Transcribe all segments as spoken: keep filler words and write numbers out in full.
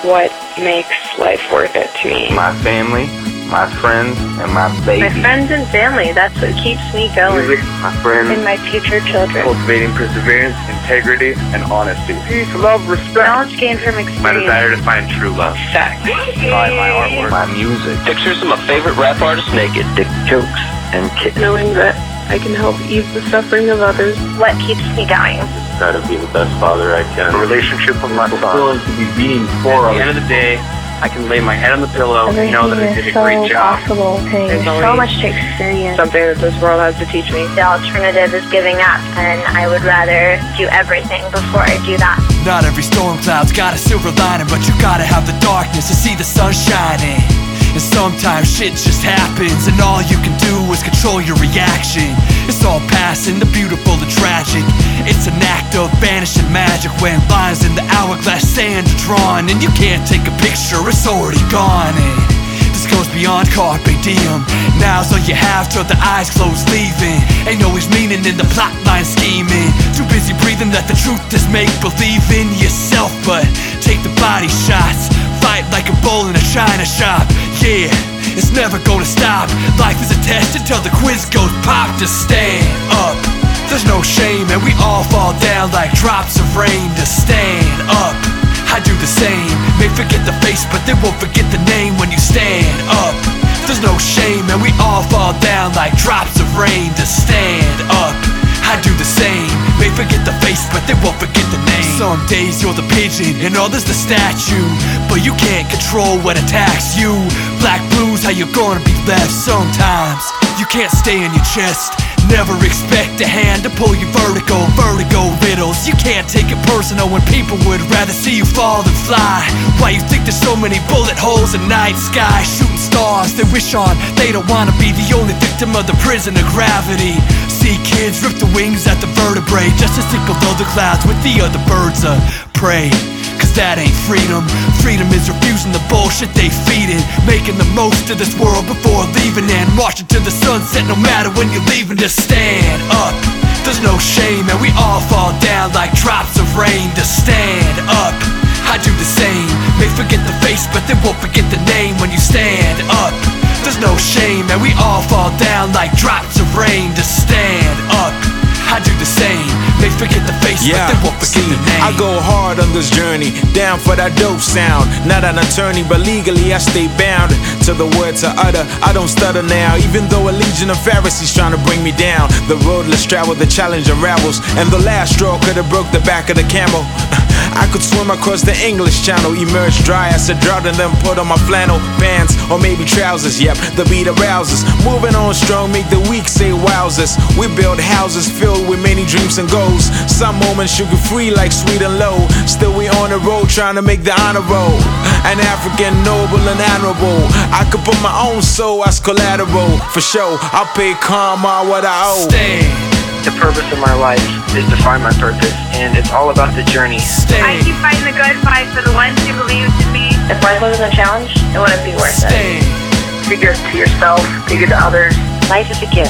what makes life worth it to me. My family, my friends, and my baby. My friends and family, that's what keeps me going. Music, my friends. And my future children. Cultivating perseverance, integrity, and honesty. Peace, love, respect. Knowledge gained from experience. My desire to find true love. Sex. By my artwork. My music. Pictures of my favorite rap artists naked, dick jokes, and kicks. Knowing that I can help ease the suffering of others. What keeps me going? Try to be the best father I can. A relationship with my son. Fulfilling to be being for At the end of the day, I can lay my head on the pillow and know that I did a great job. There's so much to experience. Something that this world has to teach me. The alternative is giving up, and I would rather do everything before I do that. Not every storm cloud's got a silver lining, but you gotta have the darkness to see the sun shining. And sometimes shit just happens, and all you can do is control your reaction. It's all passing, the beautiful, the tragic. It's an act of banishing magic when lines in the hourglass sand are drawn, and you can't take a picture, it's already gone. And this goes beyond carpe diem. Now's all you have till the eyes close, leaving. Ain't always meaning in the plot line scheming. Too busy breathing that the truth is make believe in yourself, but take the body shots. Fight like a bull in a china shop. Yeah, it's never gonna stop. Life is a test until the quiz goes pop. Just stand up. There's no shame, and we all fall down like drops of rain. To stand up, I do the same. May forget the face, but they won't forget the name when you stand up. There's no shame, and we all fall down like drops of rain. To stand up, I do the same. May forget the face, but they won't forget the name. Some days you're the pigeon, and others the statue, but you can't control what attacks you. Black blues, how you gonna be left? Sometimes you can't stay in your chest. Never expect a hand to pull you vertigo, vertigo riddles. You can't take it personal when people would rather see you fall than fly. Why you think there's so many bullet holes in night sky? Shooting stars they wish on, they don't wanna be the only victim of the prison of gravity. See kids rip the wings at the vertebrae just to stick below the clouds with the other birds of prey. Cause that ain't freedom. Freedom is refusing the bullshit they feeding, making the most of this world before leaving, and marching to the sunset no matter when you're leaving. To stand up, there's no shame, and we all fall down like drops of rain. To stand up, I do the same. May forget the face, but they won't forget the name when you stand up. There's no shame, and we all fall down like drops of rain. To stand up, I do the same. They forget the face, yeah, but they won't forget see, the name. I go hard on this journey, down for that dope sound. Not an attorney, but legally I stay bound to the words I utter. I don't stutter now, even though a legion of Pharisees trying to bring me down. The road less traveled, the challenge unravels, and the last straw could have broke the back of the camel. I could swim across the English Channel, emerge dry as a drought, and then put on my flannel pants or maybe trousers. Yep, the beat arouses. Moving on strong, make the weak say wowzers. We build houses filled with many dreams and goals. Some moments sugar free like sweet and low. Still we on the road trying to make the honor roll. An African noble and honorable. I could put my own soul as collateral. For sure, I'll pay karma what I owe. Stay. The purpose of my life is to find my purpose, and it's all about the journey. Stay. I keep fighting the good fight for the ones who believe in me. If life wasn't a challenge, it wouldn't be worth Stay. it. Be good to yourself, be good to others. Life is a gift.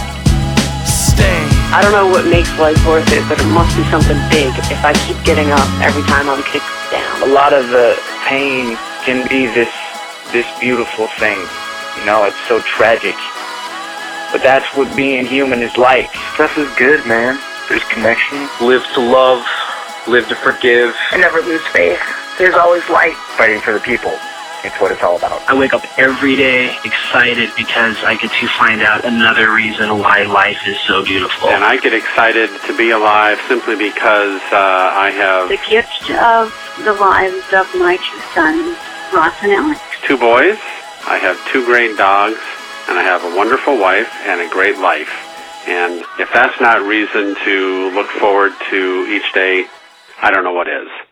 Stay. I don't know what makes life worth it, but it must be something big if I keep getting up every time I'm kicked down. A lot of the pain can be this this beautiful thing. You know, it's so tragic. But that's what being human is like. Stuff is good, man. There's connection. Live to love. Live to forgive. And never lose faith. There's always light. Fighting for the people. It's what it's all about. I wake up every day excited because I get to find out another reason why life is so beautiful. And I get excited to be alive simply because uh, I have The gift of the lives of my two sons, Ross and Alex. two boys, I have two great dogs, and I have a wonderful wife and a great life. And if that's not reason to look forward to each day, I don't know what is.